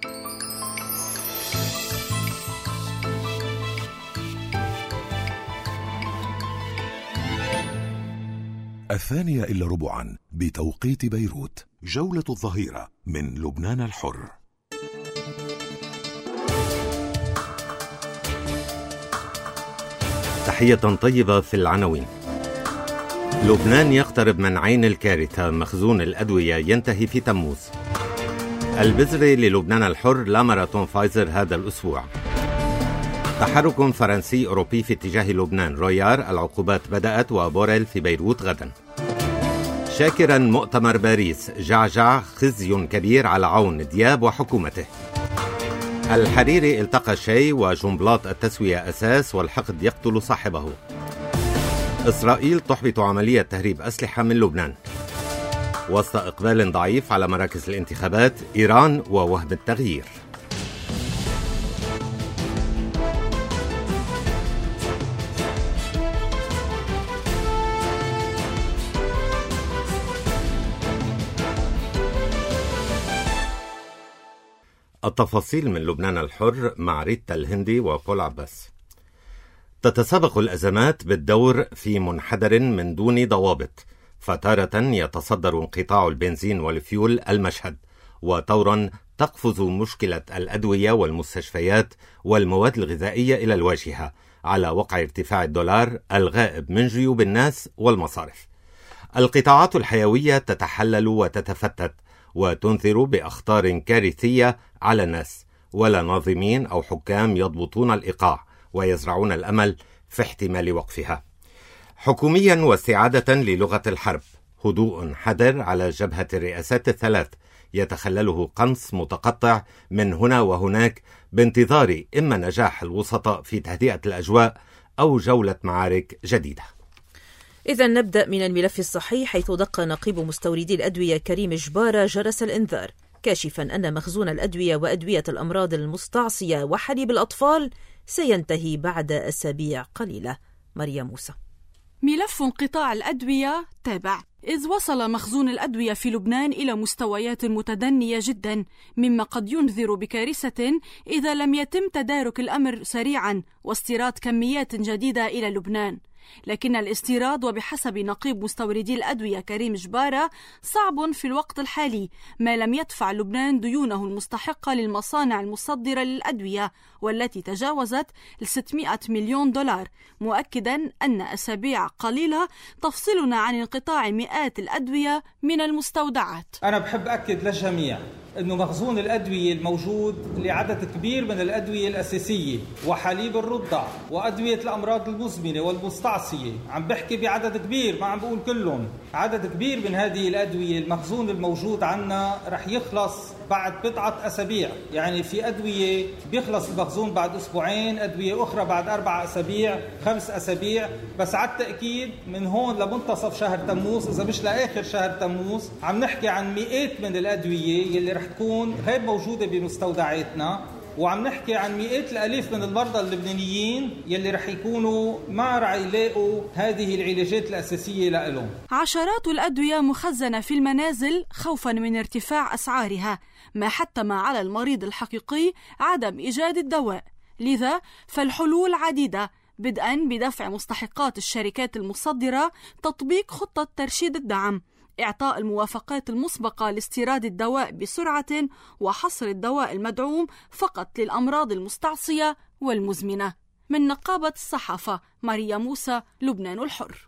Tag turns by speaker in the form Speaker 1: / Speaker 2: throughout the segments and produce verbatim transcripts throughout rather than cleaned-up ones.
Speaker 1: الثانية إلا ربعا بتوقيت بيروت، جولة الظهيرة من لبنان الحر.
Speaker 2: تحية طيبة في العناوين. لبنان يقترب من عين الكارثة، مخزون الأدوية ينتهي في تموز. البذري للبنان الحر لا ماراثون فايزر هذا الأسبوع. تحرك فرنسي أوروبي في اتجاه لبنان، رويار العقوبات بدأت وبوريل في بيروت غدا. شاكرا مؤتمر باريس، جعجع خزي كبير على عون دياب وحكومته. الحريري التقى شي وجنبلاط التسوية أساس والحقد يقتل صاحبه. إسرائيل تحبط عملية تهريب أسلحة من لبنان. وسط إقبال ضعيف على مراكز الانتخابات، إيران ووهب التغيير. التفاصيل من لبنان الحر مع ريتا الهندي وبول عباس. تتسابق الأزمات بالدور في منحدر من دون ضوابط، فتارة يتصدر انقطاع البنزين والفيول المشهد، وطورا تقفز مشكلة الأدوية والمستشفيات والمواد الغذائية إلى الواجهة على وقع ارتفاع الدولار الغائب من جيوب الناس والمصارف. القطاعات الحيوية تتحلل وتتفتت وتنذر بأخطار كارثية على الناس، ولا ناظمين أو حكام يضبطون الإيقاع ويزرعون الأمل في احتمال وقفها. حكوميا واستعادة للغة الحرب، هدوء حذر على جبهة الرئاسات الثلاث يتخلله قنص متقطع من هنا وهناك بانتظار إما نجاح الوسطاء في تهدئة الأجواء أو جولة معارك جديدة.
Speaker 3: إذا نبدأ من الملف الصحي، حيث دق نقيب مستوردي الأدوية كريم جبارة جرس الإنذار، كاشفا أن مخزون الأدوية وأدوية الأمراض المستعصية وحليب الأطفال سينتهي بعد أسابيع قليلة. مريم موسى.
Speaker 4: ملف انقطاع الأدوية تابع، إذ وصل مخزون الأدوية في لبنان إلى مستويات متدنية جدا، مما قد ينذر بكارثة إذا لم يتم تدارك الأمر سريعا واستيراد كميات جديدة إلى لبنان. لكن الاستيراد وبحسب نقيب مستوردي الأدوية كريم جبارة صعب في الوقت الحالي، ما لم يدفع لبنان ديونه المستحقة للمصانع المصدرة للأدوية والتي تجاوزت ستمائة مليون دولار، مؤكدا أن أسابيع قليلة تفصلنا عن انقطاع مئات الأدوية من المستودعات.
Speaker 5: أنا بحب أكد للجميع أنه مخزون الأدوية الموجود لعدد كبير من الأدوية الأساسية وحليب الرضع وأدوية الأمراض المزمنة والمستعصية، عم بحكي بعدد كبير، ما عم بقول كلهم، عدد كبير من هذه الأدوية المخزون الموجود عنا رح يخلص بعد بضعة أسابيع. يعني في أدوية بيخلص المخزون بعد أسبوعين، أدوية أخرى بعد أربع أسابيع، خمس أسابيع، بس على التأكيد من هون لمنتصف شهر تموز إذا مش لآخر شهر تموز عم نحكي عن مئات من الأدوية يلي رح تكون غير موجودة بمستودعاتنا، وعم نحكي عن مئات الألاف من المرضى اللبنانيين يلي رح يكونوا ما رح يلاقوا هذه العلاجات الأساسية لهم.
Speaker 4: عشرات الأدوية مخزنة في المنازل خوفا من ارتفاع أسعارها، ما حتم على المريض الحقيقي عدم إيجاد الدواء. لذا فالحلول عديدة، بدءا بدفع مستحقات الشركات المصدرة، تطبيق خطة ترشيد الدعم، إعطاء الموافقات المسبقة لاستيراد الدواء بسرعة، وحصر الدواء المدعوم فقط للأمراض المستعصية والمزمنة. من نقابة الصحافة، مريم موسى، لبنان الحر.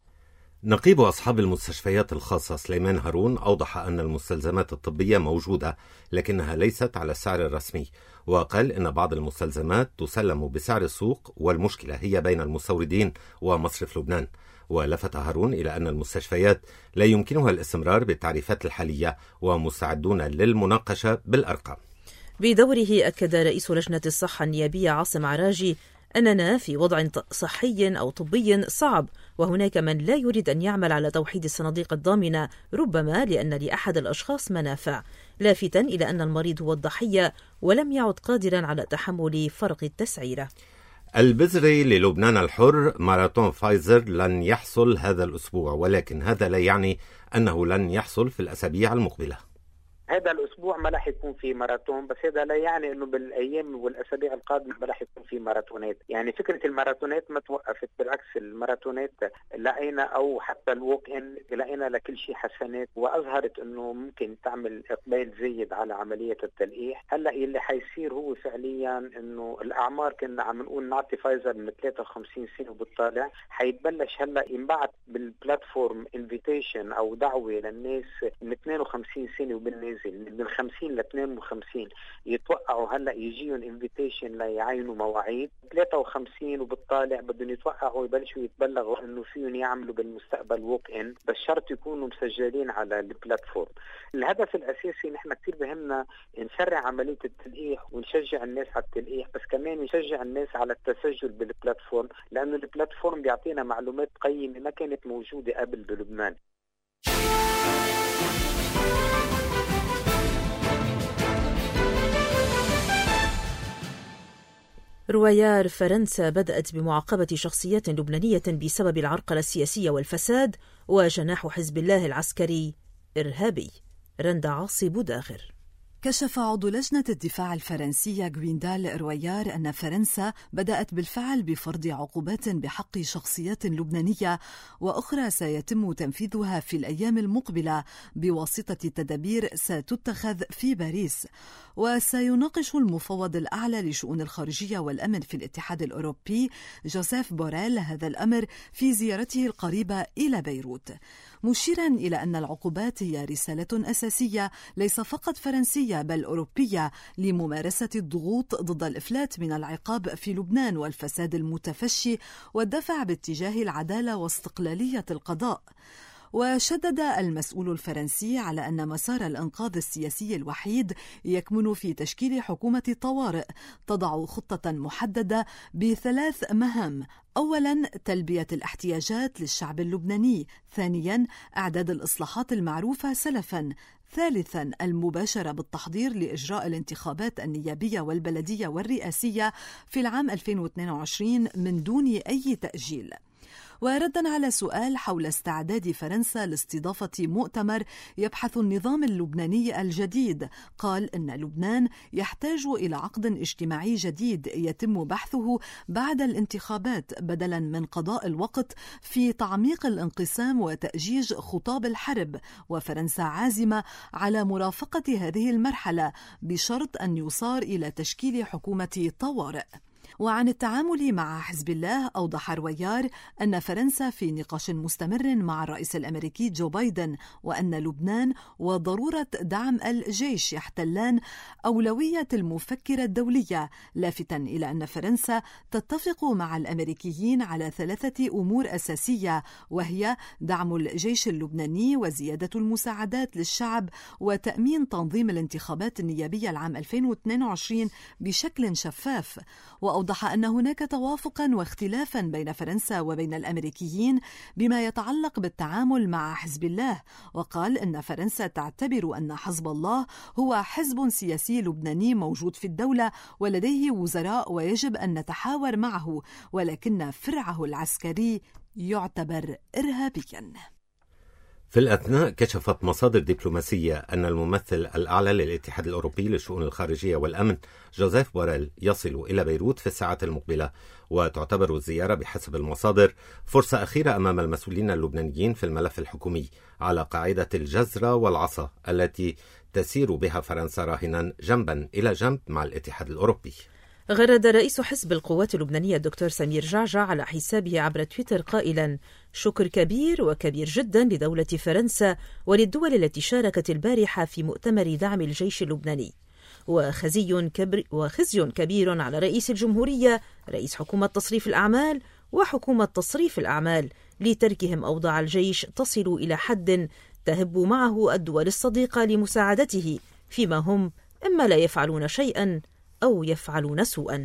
Speaker 2: نقيب أصحاب المستشفيات الخاصة سليمان هارون أوضح أن المستلزمات الطبية موجودة لكنها ليست على السعر الرسمي، وقال إن بعض المستلزمات تسلم بسعر السوق والمشكلة هي بين المستوردين ومصرف لبنان. ولفت هارون إلى أن المستشفيات لا يمكنها الاستمرار بالتعريفات الحالية ومستعدون للمناقشة بالأرقام.
Speaker 3: بدوره أكد رئيس لجنة الصحة النيابية عاصم عراجي أننا في وضع صحي أو طبي صعب، وهناك من لا يريد أن يعمل على توحيد الصناديق الضامنة، ربما لأن لأحد الأشخاص منافع، لافتا إلى أن المريض هو الضحية ولم يعد قادرا على تحمل فرق التسعيرة.
Speaker 2: البذري للبنان الحر، ماراثون فايزر لن يحصل هذا الأسبوع، ولكن هذا لا يعني أنه لن يحصل في الأسابيع المقبلة.
Speaker 6: هذا الأسبوع ما راح يكون في ماراثون، بس هذا لا يعني أنه بالأيام والأسابيع القادمة ما راح يكون في ماراثونات. يعني فكرة الماراثونات ما توقفت، بالعكس الماراثونات لقينا أو حتى الووك إن لقينا لكل شيء حسنات، وأظهرت أنه ممكن تعمل إقبال زايد على عملية التلقيح. هلا اللي حيصير هو فعليا أنه الأعمار كنا عم نقول نعطي فايزر من ثلاثة وخمسين سنة وبالطالع، حيتبلش هلا ينبعث بالبلاتفورم انفيتيشن أو دعوة للناس من اثنين وخمسين سنة وبالنازل، من خمسين ل اثنين وخمسين يتوقعوا هلا يجيهم انفيتيشن ليعينوا مواعيد. ثلاثة وخمسين وبالطالع بدهم يتوقعوا يبلشوا يتبلغوا انه فيهم يعملوا بالمستقبل ووك ان، بس شرط يكونوا مسجلين على البلاتفورم. الهدف الاساسي نحن كثير بهمنا نسرع عمليه التلقيح ونشجع الناس على التلقيح، بس كمان نشجع الناس على التسجل بالبلاتفورم، لانه البلاتفورم بيعطينا معلومات قيمه ما كانت موجوده قبل بلبنان.
Speaker 3: رويار، فرنسا بدأت بمعاقبة شخصيات لبنانية بسبب العرقلة السياسية والفساد، وجناح حزب الله العسكري إرهابي. رندا عاصي بوداغر.
Speaker 7: كشف عضو لجنة الدفاع الفرنسية غويندال رويار أن فرنسا بدأت بالفعل بفرض عقوبات بحق شخصيات لبنانية، وأخرى سيتم تنفيذها في الأيام المقبلة بواسطة تدابير ستتخذ في باريس. وسيناقش المفوض الأعلى لشؤون الخارجية والأمن في الاتحاد الأوروبي جوزيف بوريل هذا الأمر في زيارته القريبة إلى بيروت، مشيرا إلى أن العقوبات هي رسالة أساسية ليس فقط فرنسية بل أوروبية لممارسة الضغوط ضد الإفلات من العقاب في لبنان والفساد المتفشي والدفع باتجاه العدالة واستقلالية القضاء. وشدد المسؤول الفرنسي على أن مسار الإنقاذ السياسي الوحيد يكمن في تشكيل حكومة طوارئ تضع خطة محددة بثلاث مهام: أولاً تلبية الاحتياجات للشعب اللبناني، ثانياً إعداد الإصلاحات المعروفة سلفاً، ثالثاً المباشرة بالتحضير لإجراء الانتخابات النيابية والبلدية والرئاسية في العام ألفين واثنين وعشرين من دون أي تأجيل. وردا على سؤال حول استعداد فرنسا لاستضافة مؤتمر يبحث النظام اللبناني الجديد، قال إن لبنان يحتاج إلى عقد اجتماعي جديد يتم بحثه بعد الانتخابات بدلا من قضاء الوقت في تعميق الانقسام وتأجيج خطاب الحرب، وفرنسا عازمة على مرافقة هذه المرحلة بشرط أن يصار إلى تشكيل حكومة طوارئ. وعن التعامل مع حزب الله أوضح رويار أن فرنسا في نقاش مستمر مع الرئيس الأمريكي جو بايدن، وأن لبنان وضرورة دعم الجيش يحتلان أولوية المفكرة الدولية، لافتا إلى أن فرنسا تتفق مع الأمريكيين على ثلاثة أمور أساسية، وهي دعم الجيش اللبناني وزيادة المساعدات للشعب وتأمين تنظيم الانتخابات النيابية العام ألفين واثنين وعشرين بشكل شفاف. وأوضح أن هناك توافقا واختلافا بين فرنسا وبين الأمريكيين بما يتعلق بالتعامل مع حزب الله، وقال إن فرنسا تعتبر أن حزب الله هو حزب سياسي لبناني موجود في الدولة ولديه وزراء ويجب أن نتحاور معه، ولكن فرعه العسكري يعتبر إرهابيا.
Speaker 2: في الأثناء كشفت مصادر دبلوماسية أن الممثل الأعلى للاتحاد الأوروبي للشؤون الخارجية والأمن جوزيف بوريل يصل إلى بيروت في الساعات المقبلة، وتعتبر الزيارة بحسب المصادر فرصة أخيرة أمام المسؤولين اللبنانيين في الملف الحكومي على قاعدة الجزرة والعصا التي تسير بها فرنسا راهنا جنبا إلى جنب مع الاتحاد الأوروبي.
Speaker 3: غرد رئيس حزب القوات اللبنانية الدكتور سمير جعجع على حسابه عبر تويتر قائلا: شكر كبير وكبير جدا لدولة فرنسا وللدول التي شاركت البارحة في مؤتمر دعم الجيش اللبناني، وخزي كبير, وخزي كبير على رئيس الجمهورية، رئيس حكومة تصريف الأعمال وحكومة تصريف الأعمال لتركهم أوضاع الجيش تصل إلى حد تهب معه الدول الصديقة لمساعدته، فيما هم إما لا يفعلون شيئا أو يفعلون سوءا.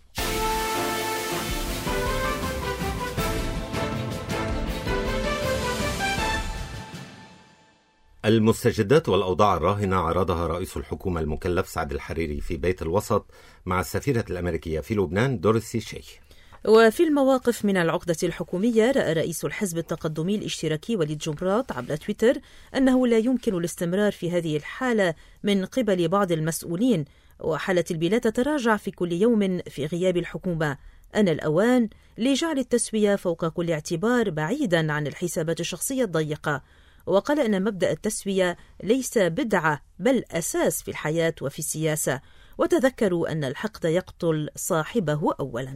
Speaker 2: المستجدات والأوضاع الراهنة عرضها رئيس الحكومة المكلف سعد الحريري في بيت الوسط مع السفيرة الأمريكية في لبنان دوريثي شي.
Speaker 3: وفي المواقف من العقدة الحكومية، رأى رئيس الحزب التقدمي الاشتراكي وليد جمرات عبر تويتر أنه لا يمكن الاستمرار في هذه الحالة من قبل بعض المسؤولين، وحالة البلاد تتراجع في كل يوم في غياب الحكومة. أنا الأوان لجعل التسوية فوق كل اعتبار بعيدا عن الحسابات الشخصية الضيقة. وقال أن مبدأ التسوية ليس بدعة بل أساس في الحياة وفي السياسة، وتذكروا أن الحقد يقتل صاحبه أولا.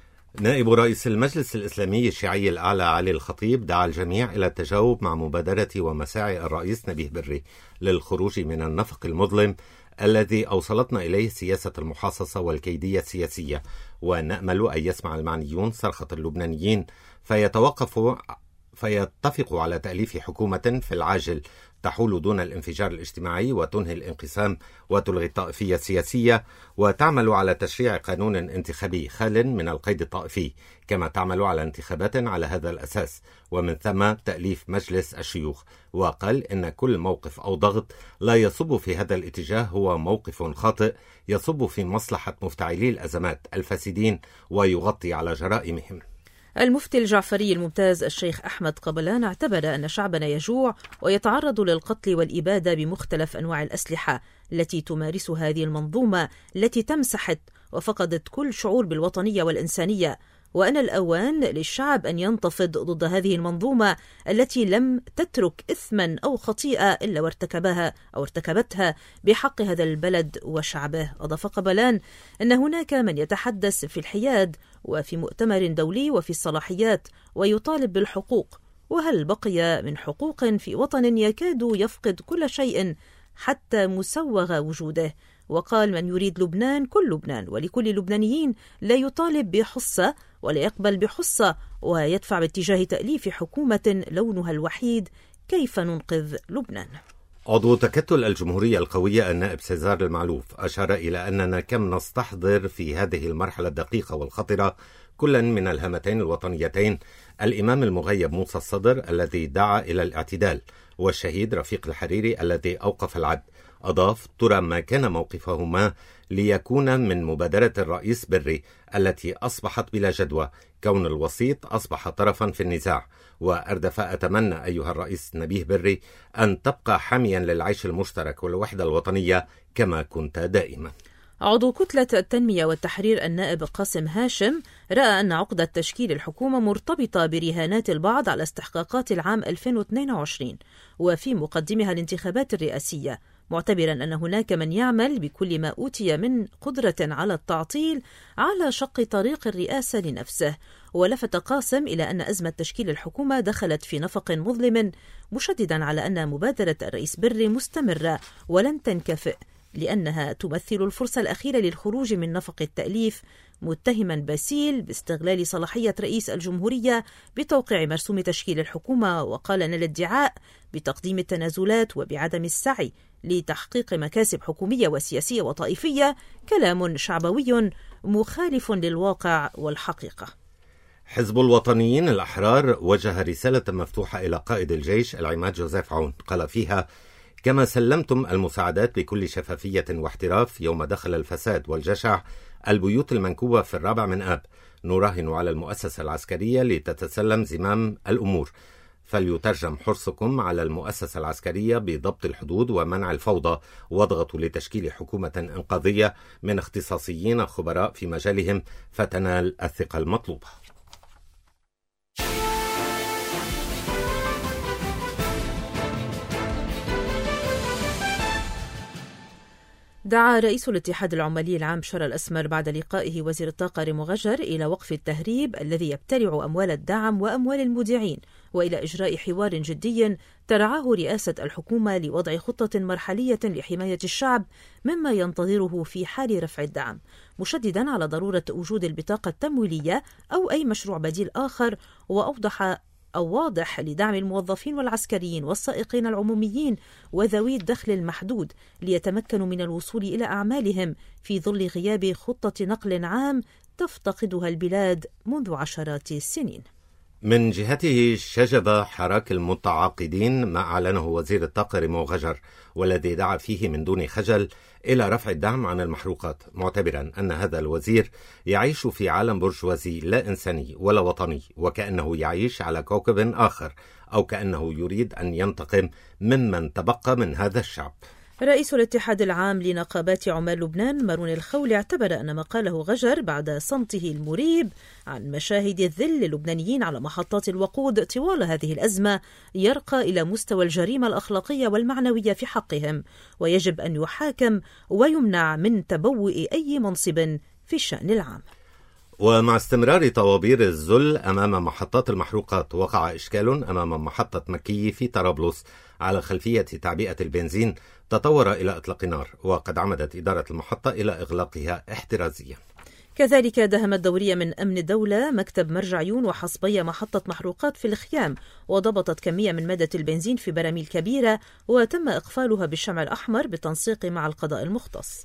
Speaker 2: نائب رئيس المجلس الإسلامي الشيعي الأعلى علي الخطيب دعا الجميع إلى التجاوب مع مبادرة ومساعي الرئيس نبيه بري للخروج من النفق المظلم الذي أوصلتنا إليه سياسة المحاصصة والكيدية السياسية، ونأمل أن يسمع المعنيون صرخة اللبنانيين فيتوقفوا فيتفقوا على تأليف حكومة في العاجل تحول دون الانفجار الاجتماعي وتنهي الانقسام وتلغي الطائفية السياسية، وتعمل على تشريع قانون انتخابي خال من القيد الطائفي، كما تعمل على انتخابات على هذا الأساس، ومن ثم تأليف مجلس الشيوخ. وقال إن كل موقف أو ضغط لا يصب في هذا الاتجاه هو موقف خاطئ يصب في مصلحة مفتعلي الأزمات الفاسدين ويغطي على جرائمهم.
Speaker 3: المفتي الجعفري الممتاز الشيخ أحمد قبلان اعتبر أن شعبنا يجوع ويتعرض للقتل والإبادة بمختلف أنواع الأسلحة التي تمارس هذه المنظومة التي تمسحت وفقدت كل شعور بالوطنية والإنسانية، وأن الأوان للشعب أن ينتفض ضد هذه المنظومة التي لم تترك إثما أو خطيئة إلا وارتكبها أو ارتكبتها بحق هذا البلد وشعبه. أضاف قبلان أن هناك من يتحدث في الحياد وفي مؤتمر دولي وفي الصلاحيات ويطالب بالحقوق، وهل بقي من حقوق في وطن يكاد يفقد كل شيء حتى مسوغ وجوده؟ وقال من يريد لبنان كل لبنان ولكل اللبنانيين لا يطالب بحصة ولا يقبل بحصة ويدفع باتجاه تأليف حكومة لونها الوحيد كيف ننقذ لبنان.
Speaker 2: عضو تكتل الجمهورية القوية النائب سيزار المعلوف أشار إلى أننا كم نستحضر في هذه المرحلة الدقيقة والخطرة كلا من الهامتين الوطنيتين، الإمام المغيب موسى الصدر الذي دعا إلى الاعتدال، والشهيد رفيق الحريري الذي أوقف العد. أضاف ترى ما كان موقفهما ليكون من مبادرة الرئيس بري التي أصبحت بلا جدوى، كون الوسيط أصبح طرفا في النزاع. وأردف أتمنى أيها الرئيس نبيه بري أن تبقى حاميا للعيش المشترك والوحدة الوطنية كما كنت دائما.
Speaker 3: عضو كتلة التنمية والتحرير النائب قاسم هاشم رأى أن عقدة تشكيل الحكومة مرتبطة برهانات البعض على استحقاقات العام ألفين واثنين وعشرين وفي مقدمها الانتخابات الرئاسية، معتبرا أن هناك من يعمل بكل ما أوتي من قدرة على التعطيل على شق طريق الرئاسة لنفسه. ولفت قاسم إلى أن أزمة تشكيل الحكومة دخلت في نفق مظلم، مشددا على أن مبادرة الرئيس بري مستمرة ولن تنكفئ لأنها تمثل الفرصة الأخيرة للخروج من نفق التأليف، متهما باسيل باستغلال صلاحية رئيس الجمهورية بتوقيع مرسوم تشكيل الحكومة. وقال أن الادعاء بتقديم التنازلات وبعدم السعي لتحقيق مكاسب حكومية وسياسية وطائفية كلام شعبوي مخالف للواقع والحقيقة.
Speaker 2: حزب الوطنيين الأحرار وجه رسالة مفتوحة إلى قائد الجيش العماد جوزيف عون، قال فيها: كما سلمتم المساعدات بكل شفافية واحتراف يوم دخل الفساد والجشع البيوت المنكوبة في الرابع من آب، نراهن على المؤسسة العسكرية لتتسلم زمام الأمور، فليترجم حرصكم على المؤسسة العسكرية بضبط الحدود ومنع الفوضى، واضغطوا لتشكيل حكومة إنقاذية من اختصاصيين خبراء في مجالهم فتنال الثقة المطلوبة.
Speaker 3: دعا رئيس الاتحاد العمالي العام بشار الأسمر بعد لقائه وزير الطاقة ريمو غجر إلى وقف التهريب الذي يبتلع أموال الدعم وأموال المودعين، وإلى إجراء حوار جدي ترعاه رئاسة الحكومة لوضع خطة مرحلية لحماية الشعب مما ينتظره في حال رفع الدعم، مشددا على ضرورة وجود البطاقة التمويلية أو أي مشروع بديل آخر، وأوضح أو واضح لدعم الموظفين والعسكريين والسائقين العموميين وذوي الدخل المحدود ليتمكنوا من الوصول إلى أعمالهم في ظل غياب خطة نقل عام تفتقدها البلاد منذ عشرات السنين.
Speaker 2: من جهته شجب حراك المتعاقدين ما أعلنه وزير الطاقة ريمو غجر، والذي دعا فيه من دون خجل إلى رفع الدعم عن المحروقات، معتبرا أن هذا الوزير يعيش في عالم برجوازي لا إنساني ولا وطني، وكأنه يعيش على كوكب آخر، أو كأنه يريد أن ينتقم ممن تبقى من هذا الشعب.
Speaker 3: رئيس الاتحاد العام لنقابات عمال لبنان مارون الخولي اعتبر أن ما قاله غجر بعد صمته المريب عن مشاهد الذل اللبنانيين على محطات الوقود طوال هذه الأزمة يرقى إلى مستوى الجريمة الأخلاقية والمعنوية في حقهم، ويجب أن يحاكم ويمنع من تبوء أي منصب في الشأن العام.
Speaker 2: ومع استمرار طوابير الذل أمام محطات المحروقات، وقع إشكال أمام محطة مكي في طرابلس على خلفية تعبئة البنزين تطور إلى إطلاق نار، وقد عمدت إدارة المحطة إلى إغلاقها احترازيا.
Speaker 3: كذلك دهمت دورية من أمن الدولة مكتب مرجعيون وحصبية محطة محروقات في الخيام، وضبطت كمية من مادة البنزين في براميل كبيرة وتم إقفالها بالشمع الأحمر بالتنسيق مع القضاء المختص.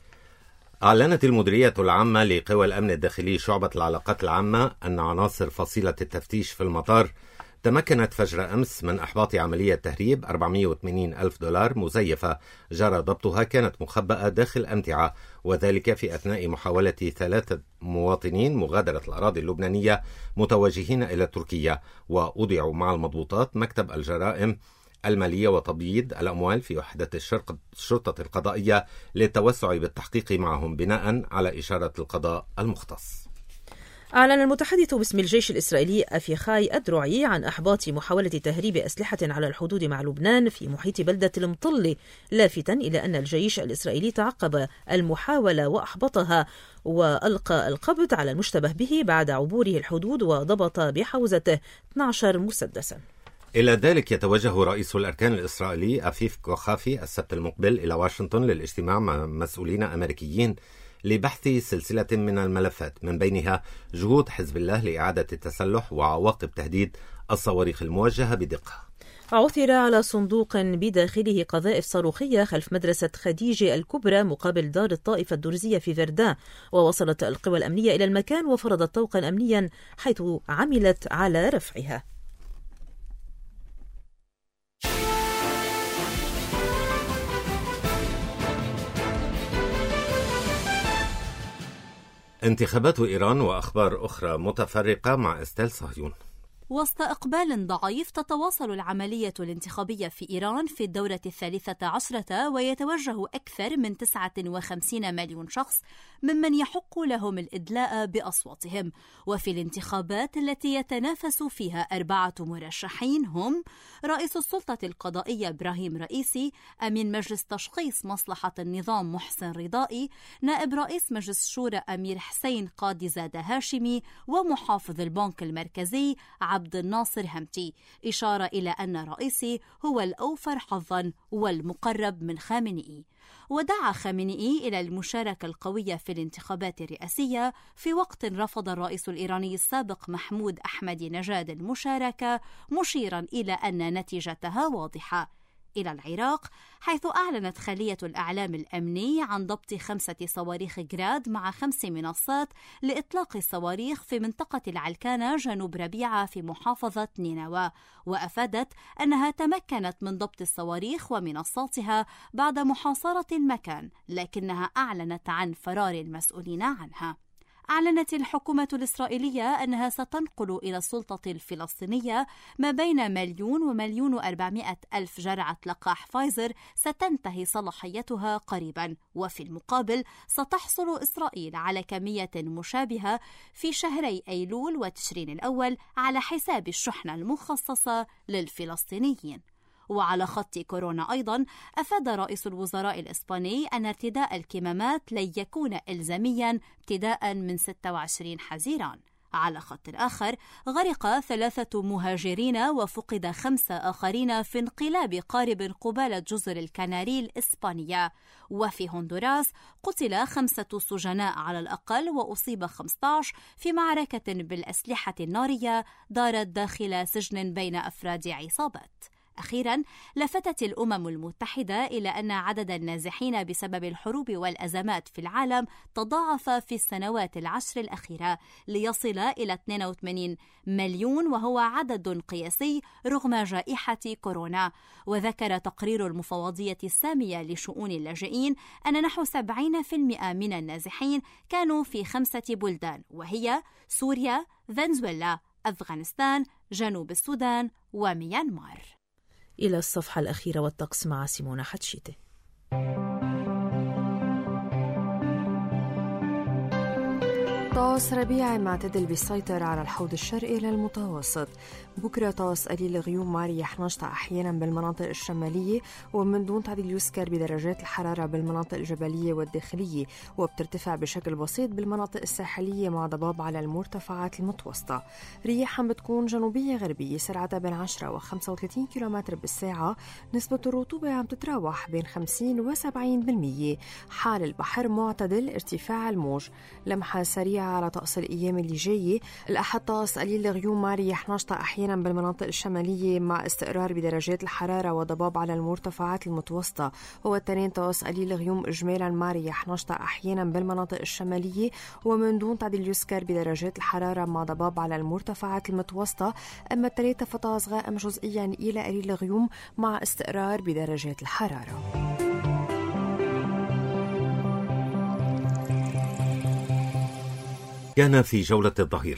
Speaker 2: أعلنت المديرية العامة لقوى الأمن الداخلي شعبة العلاقات العامة أن عناصر فصيلة التفتيش في المطار تمكنت فجر أمس من إحباط عملية تهريب أربعمائة وثمانين ألف دولار مزيفة جرى ضبطها، كانت مخبأة داخل أمتعة، وذلك في أثناء محاولة ثلاثة مواطنين مغادرة الأراضي اللبنانية متوجهين إلى تركيا، وأوضعوا مع المضبوطات مكتب الجرائم المالية وتبييض الأموال في وحدة الشرطة القضائية للتوسع بالتحقيق معهم بناء على إشارة القضاء المختص.
Speaker 3: أعلن المتحدث باسم الجيش الإسرائيلي أفيخاي أدرعي عن إحباط محاولة تهريب أسلحة على الحدود مع لبنان في محيط بلدة المطل، لافتا إلى أن الجيش الإسرائيلي تعقب المحاولة وأحبطها وألقى القبض على المشتبه به بعد عبوره الحدود، وضبط بحوزته اثني عشر مسدسا.
Speaker 2: إلى ذلك يتوجه رئيس الأركان الإسرائيلي أفيف كوخافي السبت المقبل إلى واشنطن للاجتماع مع مسؤولين أمريكيين لبحث سلسلة من الملفات، من بينها جهود حزب الله لإعادة التسلح وعواقب تهديد الصواريخ الموجهة بدقة.
Speaker 3: عثر على صندوق بداخله قذائف صاروخية خلف مدرسة خديجة الكبرى مقابل دار الطائفة الدرزية في فردان، ووصلت القوى الأمنية إلى المكان وفرضت طوقا أمنيا حيث عملت على رفعها.
Speaker 2: انتخابات إيران وأخبار أخرى متفرقة مع استيل صهيون.
Speaker 8: وسط إقبال ضعيف تتواصل العملية الانتخابية في إيران في الدورة الثالثة عشرة، ويتوجه أكثر من تسعة وخمسين مليون شخص ممن يحق لهم الإدلاء بأصواتهم. وفي الانتخابات التي يتنافس فيها أربعة مرشحين هم رئيس السلطة القضائية إبراهيم رئيسي، أمين مجلس تشخيص مصلحة النظام محسن رضائي، نائب رئيس مجلس شورى أمير حسين قاضي زادة هاشمي، ومحافظ البنك المركزي عبد الناصر همتي، إشارة إلى أن رئيسي هو الأوفر حظاً والمقرب من خامنئي. ودعا خامنئي إلى المشاركة القوية في الانتخابات الرئاسية، في وقت رفض الرئيس الإيراني السابق محمود أحمدي نژاد المشاركة، مشيراً إلى أن نتيجتها واضحة. إلى العراق، حيث أعلنت خلية الإعلام الأمني عن ضبط خمسة صواريخ جراد مع خمس منصات لإطلاق الصواريخ في منطقة العلكانة جنوب ربيعة في محافظة نينوى، وأفادت أنها تمكنت من ضبط الصواريخ ومنصاتها بعد محاصرة المكان، لكنها أعلنت عن فرار المسؤولين عنها. أعلنت الحكومة الإسرائيلية أنها ستنقل إلى السلطة الفلسطينية ما بين مليون ومليون وأربعمائة ألف جرعة لقاح فايزر ستنتهي صلاحيتها قريبا، وفي المقابل ستحصل إسرائيل على كمية مشابهة في شهري أيلول وتشرين الأول على حساب الشحنة المخصصة للفلسطينيين. وعلى خط كورونا أيضا، أفاد رئيس الوزراء الإسباني أن ارتداء الكمامات لن يكون إلزاميا ابتداء من ستة وعشرين حزيران. على خط آخر، غرق ثلاثة مهاجرين وفقد خمسة آخرين في انقلاب قارب قبالة جزر الكناري الإسبانية. وفي هندوراس قتل خمسة سجناء على الأقل وأصيب خمسة عشر في معركة بالأسلحة النارية دارت داخل سجن بين أفراد عصابات. أخيراً، لفتت الأمم المتحدة إلى أن عدد النازحين بسبب الحروب والأزمات في العالم تضاعف في السنوات العشر الأخيرة ليصل إلى اثنين وثمانين مليون، وهو عدد قياسي رغم جائحة كورونا. وذكر تقرير المفوضية السامية لشؤون اللاجئين أن نحو سبعين بالمئة من النازحين كانوا في خمسة بلدان، وهي سوريا، فنزويلا، أفغانستان، جنوب السودان وميانمار.
Speaker 3: إلى الصفحة الأخيرة والطقس مع سيمونا حتشيتي.
Speaker 9: طقس ربيعي معتدل بيسيطر على الحوض الشرقي للمتوسط. بكرة طقس قليل غيوم مع رياح نشطة أحيانا بالمناطق الشمالية ومن دون تعديل يسكر بدرجات الحرارة بالمناطق الجبلية والداخلية، وبترتفع بشكل بسيط بالمناطق الساحلية مع ضباب على المرتفعات المتوسطة. رياح بتكون جنوبية غربية سرعتها بين عشرة وخمسة وثلاثين كيلومتر بالساعة. نسبة الرطوبة عم تتراوح بين خمسين وسبعين بالمية. حال البحر معتدل ارتفاع الموج. لمحة سريعة على طقس الأيام اللي جاية. الأحد طقس قليل غيوم مع رياح نشطة أحيانا بالمناطق الشمالية مع استقرار بدرجات الحرارة وضباب على المرتفعات المتوسطة. هو التنين طقس قليل غيوم إجمالا مع رياح نشطة أحيانا بالمناطق الشمالية ومن دون تعديل يسكر بدرجات الحرارة مع ضباب على المرتفعات المتوسطة. أما الثلاثة فطقس غائم جزئيا إلى قليل غيوم مع استقرار بدرجات الحرارة.
Speaker 2: كان في جولة الظهيرة.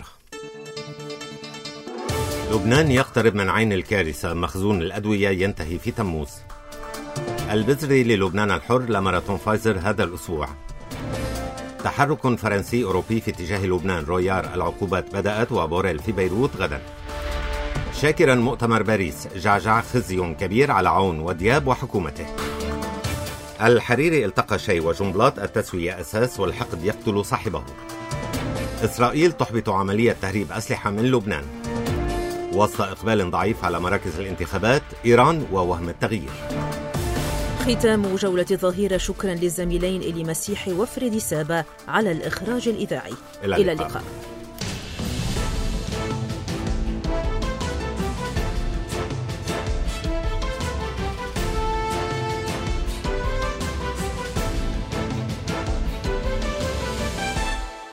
Speaker 2: لبنان يقترب من عين الكارثة، مخزون الأدوية ينتهي في تموز. البذري للبنان الحر لماراثون فايزر هذا الأسبوع. تحرك فرنسي أوروبي في اتجاه لبنان، رويار العقوبات بدأت وبوريل في بيروت غدا. شاكرا مؤتمر باريس، جعجع خزي كبير على عون ودياب وحكومته. الحريري التقى شي وجنبلاط التسوية أساس والحقد يقتل صاحبه. إسرائيل تحبط عملية تهريب أسلحة من لبنان. وسط إقبال ضعيف على مراكز الانتخابات، إيران ووهم التغيير.
Speaker 3: ختام جولة الظهيرة. شكرا للزميلين إلي مسيحي وفريدي سابا على الإخراج الإذاعي.
Speaker 2: إلى,
Speaker 3: إلى
Speaker 2: اللقاء,
Speaker 3: اللقاء.